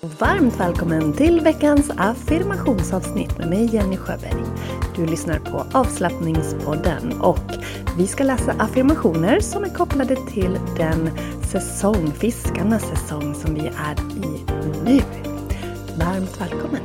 Varmt välkommen till veckans affirmationsavsnitt med mig Jenny Sjöberg. Du lyssnar på avslappningspodden och vi ska läsa affirmationer som är kopplade till den säsong, fiskarnas säsong som vi är i nu. Varmt välkommen!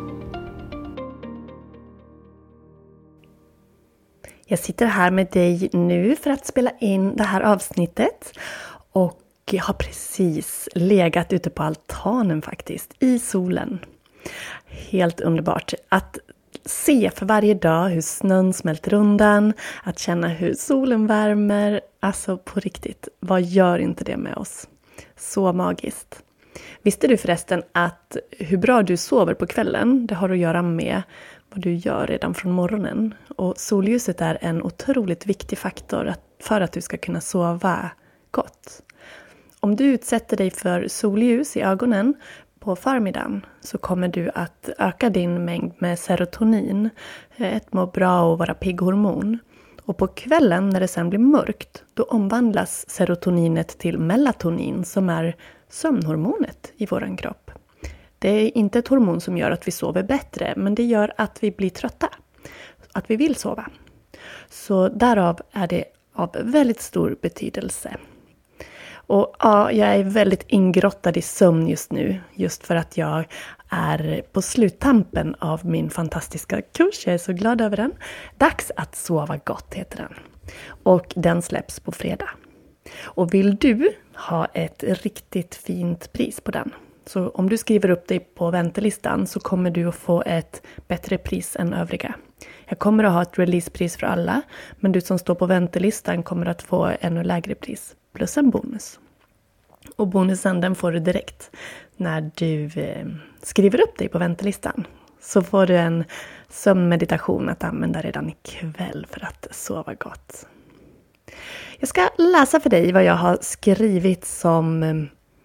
Jag sitter här med dig nu för att spela in det här avsnittet och jag har precis legat ute på altanen faktiskt, i solen. Helt underbart att se för varje dag hur snön smälter undan, att känna hur solen värmer. Alltså på riktigt, vad gör inte det med oss? Så magiskt. Visste du förresten att hur bra du sover på kvällen, det har att göra med vad du gör redan från morgonen. Och solljuset är en otroligt viktig faktor för att du ska kunna sova gott. Om du utsätter dig för solljus i ögonen på förmiddagen så kommer du att öka din mängd med serotonin, ett må bra och vara pigghormon. Och på kvällen när det sen blir mörkt, då omvandlas serotoninet till melatonin som är sömnhormonet i våran kropp. Det är inte ett hormon som gör att vi sover bättre, men det gör att vi blir trötta, att vi vill sova. Så därav är det av väldigt stor betydelse. Och ja, jag är väldigt ingrottad i sömn just nu. Just för att jag är på sluttampen av min fantastiska kurs. Jag är så glad över den. Dags att sova gott heter den. Och den släpps på fredag. Och vill du ha ett riktigt fint pris på den? Så om du skriver upp dig på väntelistan så kommer du att få ett bättre pris än övriga. Jag kommer att ha ett releasepris för alla. Men du som står på väntelistan kommer att få ännu lägre pris. Plus en bonus. Och bonusen den får du direkt när du skriver upp dig på väntelistan. Så får du en sömnmeditation att använda redan ikväll för att sova gott. Jag ska läsa för dig vad jag har skrivit som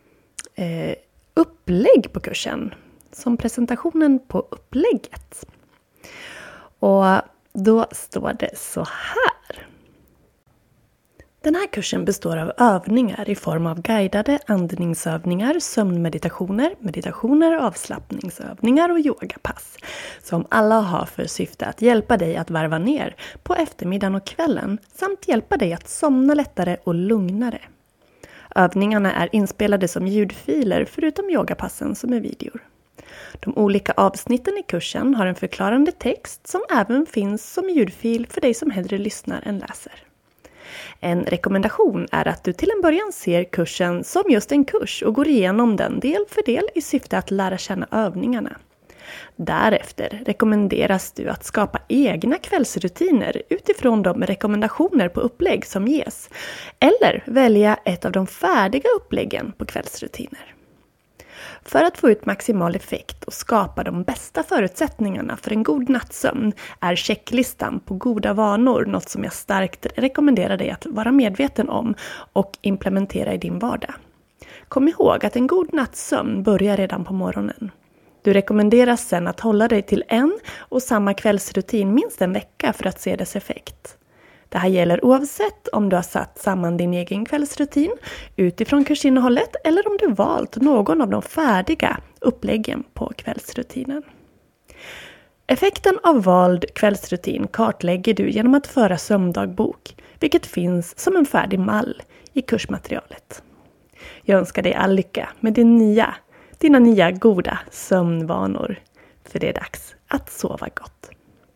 upplägg på kursen. Som presentationen på upplägget. Och då står det så här. Den här kursen består av övningar i form av guidade andningsövningar, sömnmeditationer, meditationer, avslappningsövningar och yogapass. Som alla har för syfte att hjälpa dig att varva ner på eftermiddagen och kvällen samt hjälpa dig att somna lättare och lugnare. Övningarna är inspelade som ljudfiler förutom yogapassen som är videor. De olika avsnitten i kursen har en förklarande text som även finns som ljudfil för dig som hellre lyssnar än läser. En rekommendation är att du till en början ser kursen som just en kurs och går igenom den del för del i syfte att lära känna övningarna. Därefter rekommenderas du att skapa egna kvällsrutiner utifrån de rekommendationer på upplägg som ges. Eller välja ett av de färdiga uppläggen på kvällsrutiner. För att få ut maximal effekt och skapa de bästa förutsättningarna för en god nattsömn är checklistan på goda vanor något som jag starkt rekommenderar dig att vara medveten om och implementera i din vardag. Kom ihåg att en god nattsömn börjar redan på morgonen. Du rekommenderas sedan att hålla dig till en och samma kvällsrutin minst en vecka för att se dess effekt. Det här gäller oavsett om du har satt samman din egen kvällsrutin utifrån kursinnehållet eller om du valt någon av de färdiga uppläggen på kvällsrutinen. Effekten av vald kvällsrutin kartlägger du genom att föra sömndagbok, vilket finns som en färdig mall i kursmaterialet. Jag önskar dig all lycka med dina nya goda sömnvanor, för det är dags att sova gott.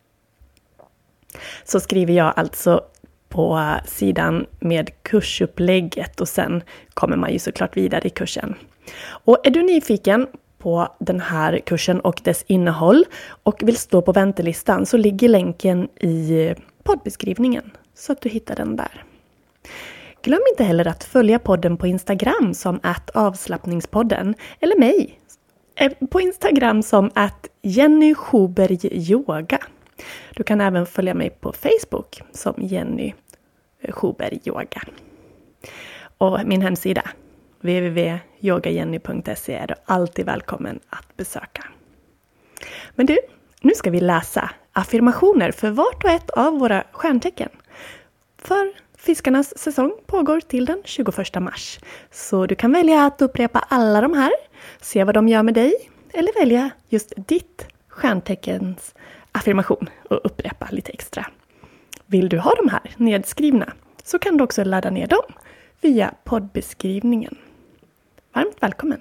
Så skriver jag alltså på sidan med kursupplägget och sen kommer man ju såklart vidare i kursen. Och är du nyfiken på den här kursen och dess innehåll och vill stå på väntelistan så ligger länken i poddbeskrivningen så att du hittar den där. Glöm inte heller att följa podden på Instagram som @avslappningspodden eller mig på Instagram som @JennySchubergYoga. Du kan även följa mig på Facebook som Jenny Schuberg Yoga. Och min hemsida www.yogajenny.se är du alltid välkommen att besöka. Men du, nu ska vi läsa affirmationer för vart och ett av våra stjärntecken. För Fiskarnas säsong pågår till den 21 mars. Så du kan välja att upprepa alla de här, se vad de gör med dig, eller välja just ditt stjärnteckens affirmation och upprepa lite extra. Vill du ha de här nedskrivna så kan du också ladda ner dem via poddbeskrivningen. Varmt välkommen!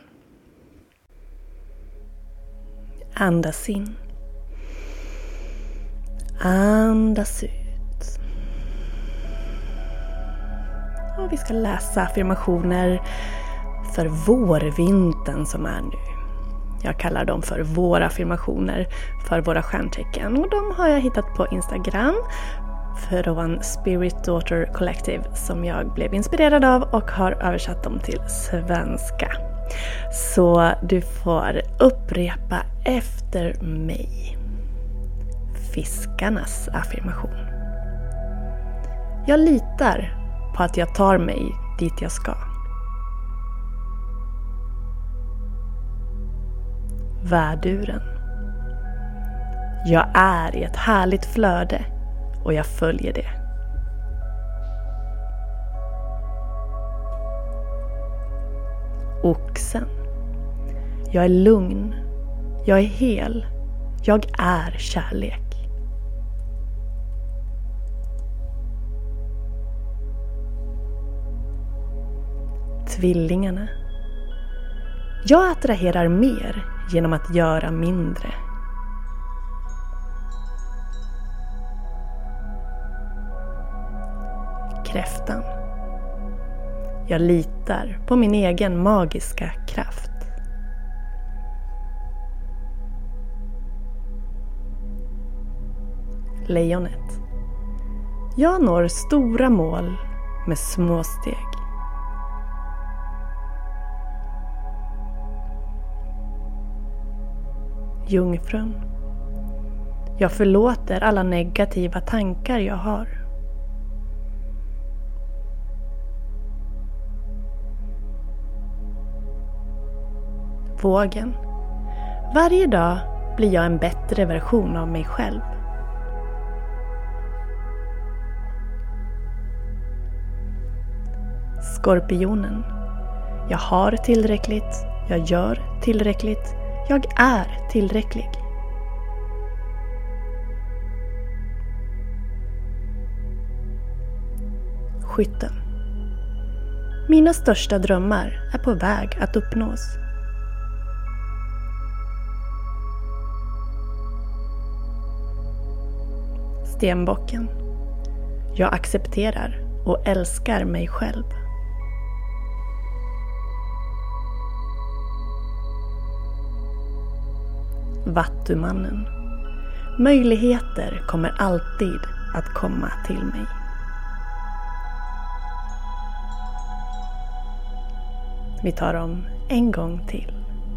Andas in. Andas ut. Och vi ska läsa affirmationer för vårvintern som är nu. Jag kallar dem för våra affirmationer för våra stjärntecken. Och de har jag hittat på Instagram från Spirit Daughter Collective som jag blev inspirerad av och har översatt dem till svenska. Så du får upprepa efter mig. Fiskarnas affirmation. Jag litar på att jag tar mig dit jag ska. Värduren. Jag är i ett härligt flöde och jag följer det. Oxen. Jag är lugn. Jag är hel. Jag är kärlek. Tvillingarna. Jag attraherar mer genom att göra mindre. Kräftan. Jag litar på min egen magiska kraft. Lejonet. Jag når stora mål med små steg. Jungfrun. Jag förlåter alla negativa tankar jag har. Vågen. Varje dag blir jag en bättre version av mig själv. Skorpionen. Jag har tillräckligt. Jag gör tillräckligt. Jag är tillräcklig. Skytten. Mina största drömmar är på väg att uppnås. Stenbocken. Jag accepterar och älskar mig själv. Vattumannen. Möjligheter kommer alltid att komma till mig. Vi tar dem en gång till.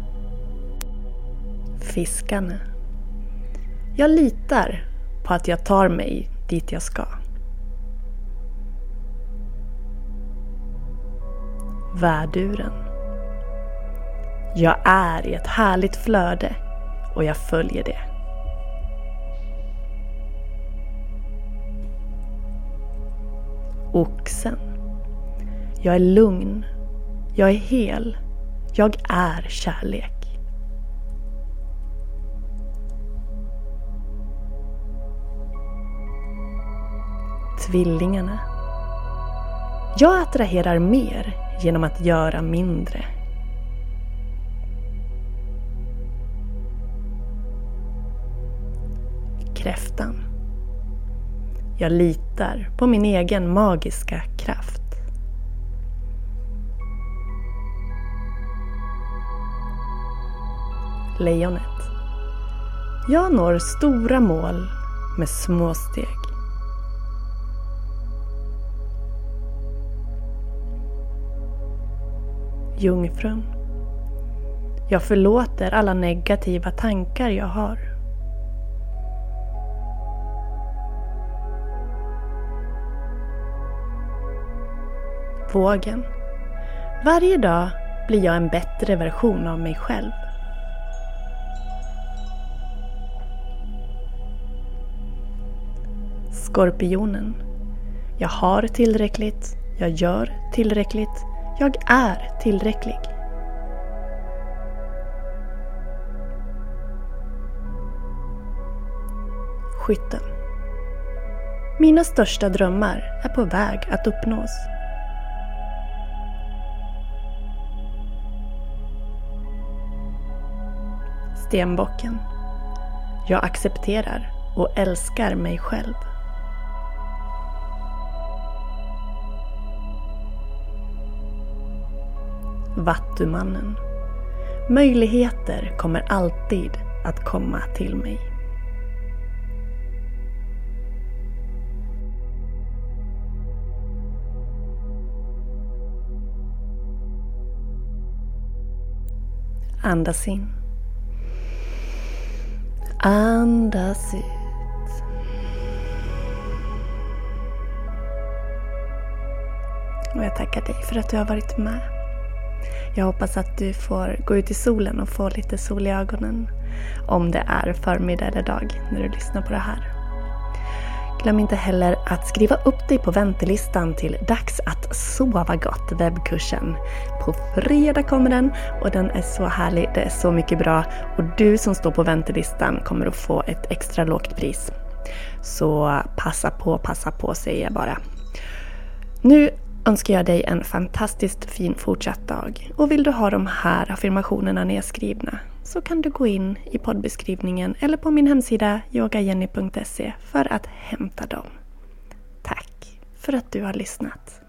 Fiskarna. Jag litar på att jag tar mig dit jag ska. Värduren. Jag är i ett härligt flöde och jag följer det. Oxen. Jag är lugn. Jag är hel. Jag är kärlek. Tvillingarna. Jag attraherar mer genom att göra mindre. Kräftan. Jag litar på min egen magiska kraft. Lejonet. Jag når stora mål med små steg. Jungfrun. Jag förlåter alla negativa tankar jag har. Vågen. Varje dag blir jag en bättre version av mig själv. Skorpionen. Jag har tillräckligt. Jag gör tillräckligt. Jag är tillräcklig. Skytten. Mina största drömmar är på väg att uppnås. Stenbocken. Jag accepterar och älskar mig själv. Vattumannen. Möjligheter kommer alltid att komma till mig. Andas in. Andas ut. Och jag tackar dig för att du har varit med. Jag hoppas att du får gå ut i solen och få lite sol i ögonen. Om det är förmiddag eller dag när du lyssnar på det här. Glöm inte heller att skriva upp dig på väntelistan till Dags att sova gott webbkursen. På fredag kommer den och den är så härlig, det är så mycket bra. Och du som står på väntelistan kommer att få ett extra lågt pris. Så passa på säger jag bara. Nu önskar jag dig en fantastiskt fin fortsatt dag. Och vill du ha de här affirmationerna nedskrivna så kan du gå in i poddbeskrivningen eller på min hemsida yogajenny.se för att hämta dem. Tack för att du har lyssnat.